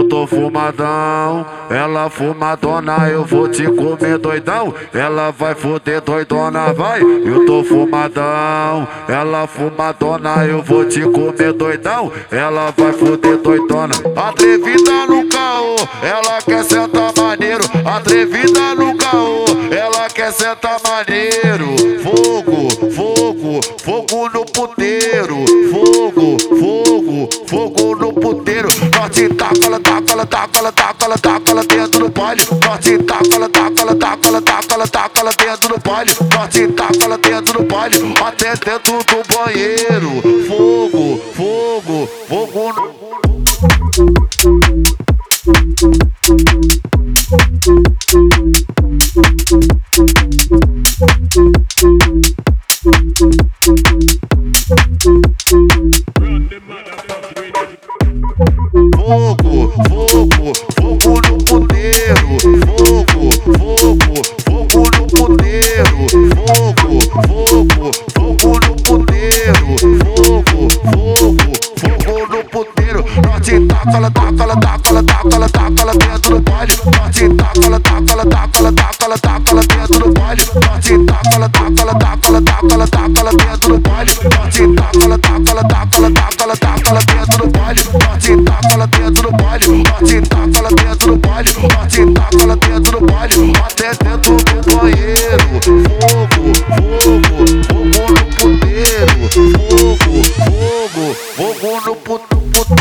Eu tô fumadão, ela fumadona, eu vou te comer doidão. Ela vai foder doidona, vai. Eu tô fumadão, ela fumadona, eu vou te comer doidão. Ela vai foder doidona. Atrevida no caô, ela quer sentar maneiro. Atrevida no caô, ela quer sentar maneiro. Fogo, fogo, fogo no puteiro. Fogo, fogo, fogo no puteiro. Norte taca, ela taca, ela taca, ela taca, ela taca, ela dentro do baile. Norte taca, ela taca, ela taca, ela taca, ela taca, ela dentro do baile. Norte taca, ela dentro do baile, até dentro do banheiro. Fogo, fogo, fogo no... Fogo, fogo, fogo no puteiro. Fogo, fogo, fogo no puteiro. Fogo, fogo, fogo no puteiro. Fogo, fogo, fogo no puteiro. Norte taca, ela taca, ela taca, ela taca, ela taca, ela dentro do baile. Norte taca, ela taca, ela taca, ela taca, ela taca, ela dentro do baile. Norte taca, ela taca, ela taca, ela taca, ela taca, ela dentro do baile. Norte taca, ela taca, ela taca, ela taca, ela taca, ela dentro do baile. Norte taca, ela dentro do baile. Norte taca, ela dentro do baile. Norte taca, ela dentro do baile, até dentro do banheiro. Fogo, fogo, fogo no puteiro. Fogo, fogo, fogo no puteiro.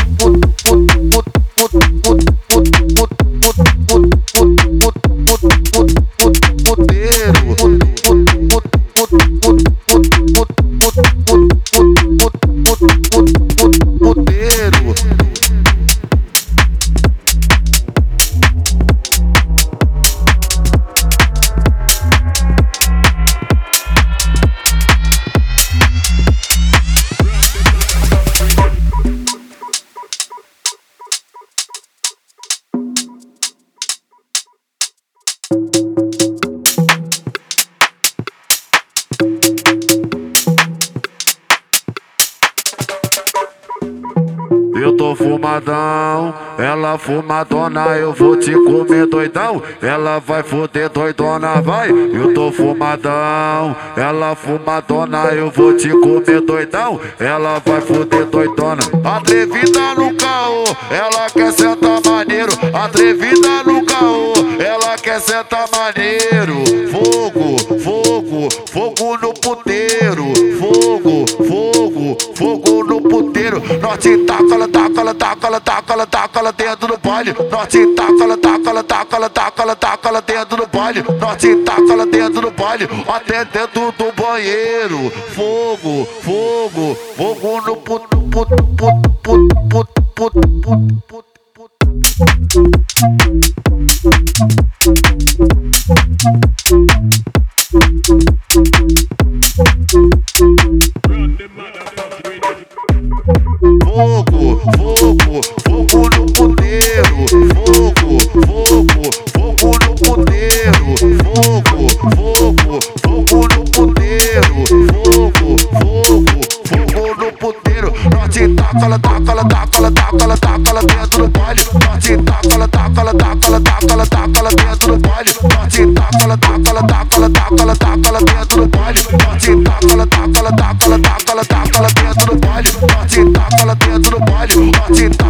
Eu tô fumadão, ela fumadona, eu vou te comer doidão. Ela vai foder doidona, vai. Eu tô fumadão, ela fumadona, eu vou te comer doidão. Ela vai foder doidona. Atrevida no caô, ela quer sentar maneiro. Atrevida no caô, ela quer sentar maneiro. Fogo, fogo, fogo no puteiro. Fogo, fogo, fogo no puteiro. Norte taca, ela taca, ela taca, ela taca, ela taca, ela dentro do baile. Norte taca, ela taca, ela taca, ela taca, ela taca, ela dentro do baile. Norte taca, ela dentro do baile, até dentro do banheiro. Fogo, fogo, fogo no Fogo, fogo, fogo no puteiro. Fogo, fogo, fogo no puteiro. Fogo, fogo, fogo no puteiro. Fogo, fogo, fogo no puteiro. Norte taca, ela taca, ela taca, ela taca, ela taca, ela dentro do baile. Norte taca, ela taca, ela taca, ela taca, ela taca, ela dentro do baile. Norte taca, ela taca, ela taca, ela taca, ela taca, ela dentro do baile. Norte taca, ela taca, ela taca, ela taca, ela taca, ela dentro do baile. Norte taca, ela dentro do baile. Norte taca.